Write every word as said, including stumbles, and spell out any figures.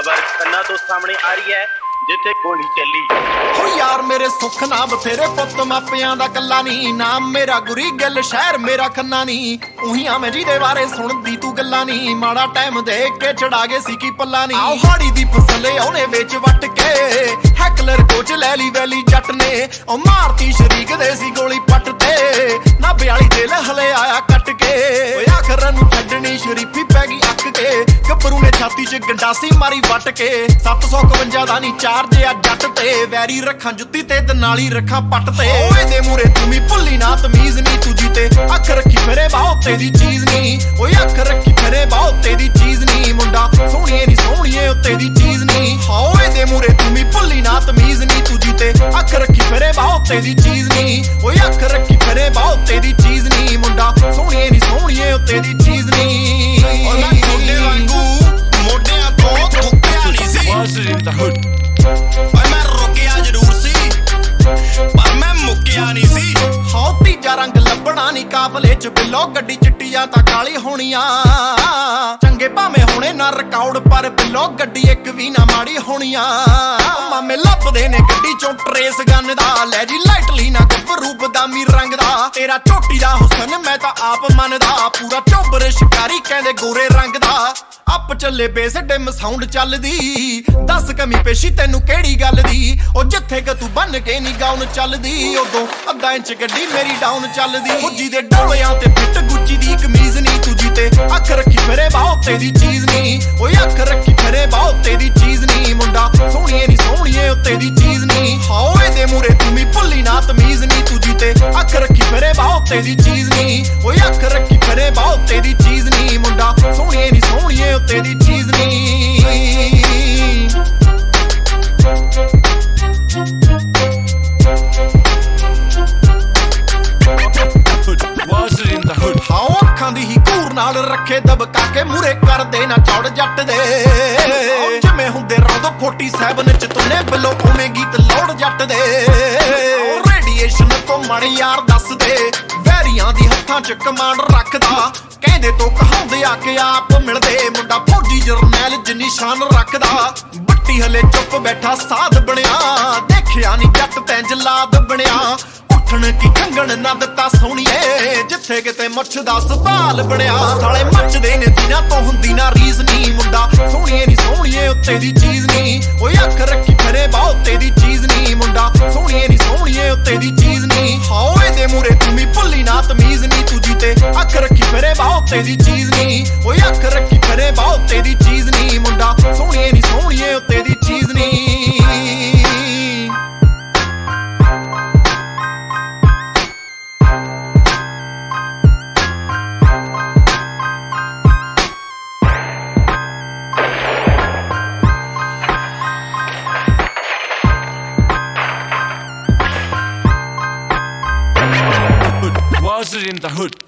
खबर खन्ना तो सामने आ रही है जिथे गोली चली। हो यार मेरे सुख ना बथेरे पुत मापियां दा कल्ला नी, नाम मेरा गुरी गिल शहर मेरा खन्ना नी। उहियां मैं जिहदे बारे सुणदी तू गल्लां नी, माड़ा टाइम देख के चढ़ा गए सी की पल्ला नी। आओ हाड़ी दी फसल औने विच वट के हैकलर कोच लै ली वैली जट ने, ओ मारती शरीक दे सी गोली पट ते ना बयाली दिल हले आया कट के। ओए आखर नूं छड्डनी शरीफी पै गई अक के, गब्बरू ने छाती च गंडासी मारी वट के। सत्त सौ इकवंजा दा नी चार जिया जट ते, वैरी रखा जुत्ती ते नाली रखा पट ते। ओए दे मूरे तुमी भुल्ली ना तमीज नी तुझी ते, अख रखी फिरे बाहो तेरी चीज नी। ओए अख रखी फिरे बाहो तेरी चीज नी, मुंडा सोहणिए नी सोहणिए तेरी चीज नी। ओए दे मूरे तुमी भुल्ली ना तमीज नी तुझी ते, अख रखी फिरे बाहो तेरी चीज नी। ओए अख रखी फिरे बाहो तेरी चीज नी, मुंडा सोहणिए नी सोहणिए तेरी चीज नी। और मैं छोटे वांगू मोढियां तो थुक्किया नी सी, मैं रुकिया जरूर सी पर मैं मुक्किया नहीं सी। हाँ तीजा रंग लभना नी काफले च बिलो, गड्डी चिट्टियां तां काली होनियां। चंगे भावें होने ना रिकॉर्ड पर बिलो, गड्डी एक भी ना माड़ी होनियां। मामे लभदे ने गड्डी चों ट्रेस गन दा, लै जी लाइटली ना गब्बरू बदामी रंग दा। तेरा झोटी दा हुसन मैं तां आप मनदा, पूरा चोबर शिकारी कहंदे गोरे रंग दा। अप चले बेस डिम साउंड चलदी, दस कमी पेशी तेनू केड़ी गल दी। ओ जिथे क तू बन के नी गाउन चलदी, उदों अद्धा इंच गड्डी मेरी डाउन चलदी। फुजी दे डोलियां ते फिट गुच्ची दी कमीज नी तुझी ते, अख रखी फिरे बाहो तेरी चीज नी। ओए अख रखी फिरे बाहो तेरी चीज नी, मुंडा सोहणिए नी सोहणिए तेरी चीज नी। ओए दे मूरे तुमी भुल्ली ना तमीज नी तुझी ते, अख रखी फिरे बाहो तेरी चीज नी। ओए अख रखी फिरे बाहो तेरी चीज नी, मुंडा सोहणिए नी सोहणिए तेरी चीज नी। हाओ अखां दी ही घूर नाल रखे दबका के, मूरे कर दे ना चौड़ जट दे। जिवें हुंदे रौंदो फोर्टी सैवन च तुने बिलो, उवें गीत लौड़ जट दे। रेडिएशन तो मण यार दस दे, वैरियां दी हत्थां च कमांड रखदा। कहंदे तो कहांदे आके आप मिलदे, मुंडा फौजी जरनैल जिन्नी शान रखदा। बट्टी हले चुप बैठा साध बनिया, देखिया नी जट तैं जलाद बनिया। उठण की खंगण ना दिता सोहणिए, जिथे किते मुछ दा सवाल बनिया। साले मचदे ने दिना तो हुंदी ना रीस नी, मुंडा सोहणिए नी सोहणिए तेरी चीज नी। ओए अख रखी फिरे बाहो तेरी चीज नी, मुंडा सोहणिए नी सोहणिए तेरी चीज नी। ओए दे मूरे तुमी भुल्ली ना तमीज नी तुझी ते, अख रखी फिरे बाहो तेरी चीज नी। ओए अख रखी फिरे बाहो तेरी चीज नी, मुंडा सोहणिए नी सोहणिए तेरी चीज नी। Was it in the hood?